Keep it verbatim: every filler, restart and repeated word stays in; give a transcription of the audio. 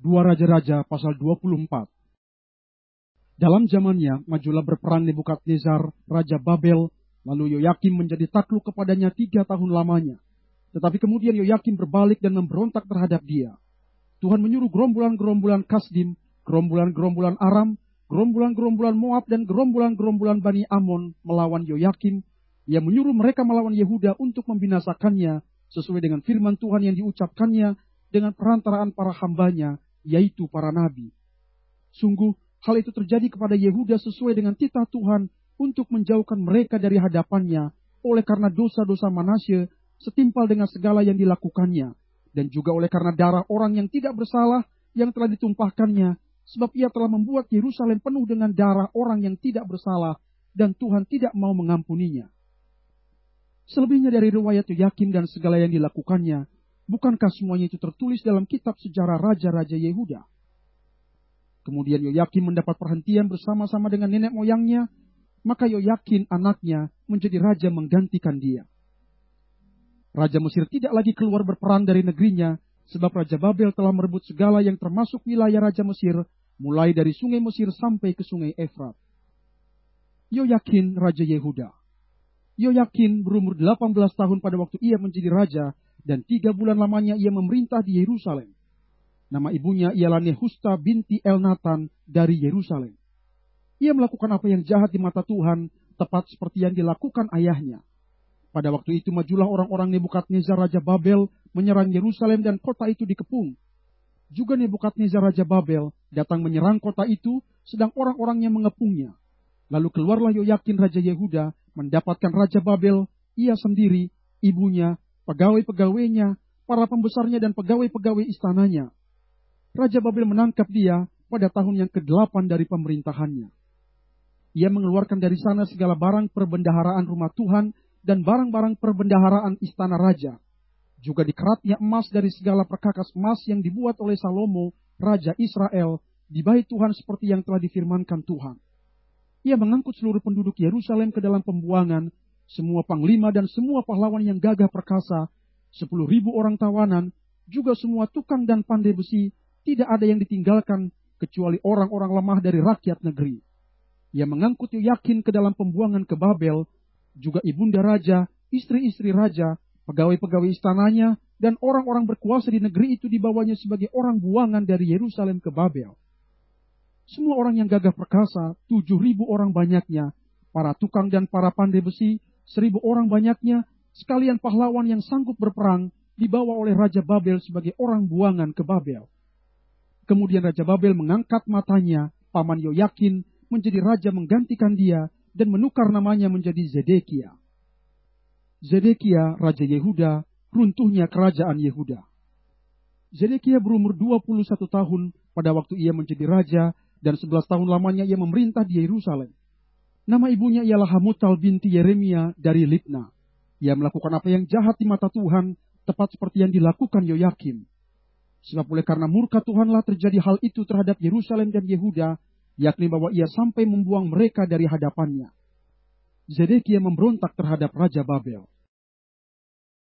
dua Raja-Raja pasal dua puluh empat. Dalam zamannya, majulah berperang Nebukadnezar, Raja Babel, lalu Yoyakim menjadi takluk kepadanya tiga tahun lamanya. Tetapi kemudian Yoyakim berbalik dan memberontak terhadap dia. Tuhan menyuruh gerombolan-gerombolan Kasdim, gerombolan-gerombolan Aram, gerombolan-gerombolan Moab, dan gerombolan-gerombolan Bani Amon melawan Yoyakim. Ia menyuruh mereka melawan Yehuda untuk membinasakannya, sesuai dengan firman Tuhan yang diucapkannya dengan perantaraan para hambanya, yaitu para nabi. Sungguh, hal itu terjadi kepada Yehuda sesuai dengan titah Tuhan untuk menjauhkan mereka dari hadapannya, oleh karena dosa-dosa Manasye setimpal dengan segala yang dilakukannya, dan juga oleh karena darah orang yang tidak bersalah yang telah ditumpahkannya, sebab ia telah membuat Yerusalem penuh dengan darah orang yang tidak bersalah, dan Tuhan tidak mau mengampuninya. Selebihnya dari riwayat Yoyakim dan segala yang dilakukannya, bukankah semuanya itu tertulis dalam kitab sejarah Raja-Raja Yehuda? Kemudian Yoyakim mendapat perhentian bersama-sama dengan nenek moyangnya, maka Yoyakin anaknya menjadi raja menggantikan dia. Raja Mesir tidak lagi keluar berperang dari negerinya, sebab Raja Babel telah merebut segala yang termasuk wilayah Raja Mesir, mulai dari sungai Mesir sampai ke sungai Efrat. Yoyakin Raja Yehuda. Yoyakin berumur delapan belas tahun pada waktu ia menjadi raja, dan tiga bulan lamanya ia memerintah di Yerusalem. Nama ibunya ialah Nehusta binti Elnatan dari Yerusalem. Ia melakukan apa yang jahat di mata Tuhan, tepat seperti yang dilakukan ayahnya. Pada waktu itu majulah orang-orang Nebukadnezar Raja Babel menyerang Yerusalem dan kota itu dikepung. Juga Nebukadnezar Raja Babel datang menyerang kota itu, sedang orang-orangnya mengepungnya. Lalu keluarlah Yoyakin Raja Yehuda mendapatkan Raja Babel, ia sendiri, ibunya, pegawai-pegawainya, para pembesarnya dan pegawai-pegawai istananya. Raja Babel menangkap dia pada tahun yang kedelapan dari pemerintahannya. Ia mengeluarkan dari sana segala barang perbendaharaan rumah Tuhan dan barang-barang perbendaharaan istana raja. Juga dikeratnya emas dari segala perkakas emas yang dibuat oleh Salomo, Raja Israel, di bait Tuhan seperti yang telah difirmankan Tuhan. Ia mengangkut seluruh penduduk Yerusalem ke dalam pembuangan, semua panglima dan semua pahlawan yang gagah perkasa, sepuluh ribu orang tawanan, juga semua tukang dan pandai besi, tidak ada yang ditinggalkan, kecuali orang-orang lemah dari rakyat negeri. Ia mengangkut Yoyakin ke dalam pembuangan ke Babel, juga ibunda raja, istri-istri raja, pegawai-pegawai istananya, dan orang-orang berkuasa di negeri itu dibawanya sebagai orang buangan dari Yerusalem ke Babel. Semua orang yang gagah perkasa, tujuh ribu orang banyaknya, para tukang dan para pandai besi, seribu orang banyaknya, sekalian pahlawan yang sanggup berperang, dibawa oleh Raja Babel sebagai orang buangan ke Babel. Kemudian Raja Babel mengangkat matanya, paman Yoyakin, menjadi raja menggantikan dia, dan menukar namanya menjadi Zedekia. Zedekia, Raja Yehuda, runtuhnya kerajaan Yehuda. Zedekia berumur dua puluh satu tahun pada waktu ia menjadi raja, dan sebelas tahun lamanya ia memerintah di Yerusalem. Nama ibunya ialah Hamutal binti Yeremia dari Libna. Ia melakukan apa yang jahat di mata Tuhan, tepat seperti yang dilakukan Yoyakim. Sebab oleh karena murka Tuhanlah terjadi hal itu terhadap Yerusalem dan Yehuda, yakni bahwa ia sampai membuang mereka dari hadapannya. Zedekia memberontak terhadap Raja Babel.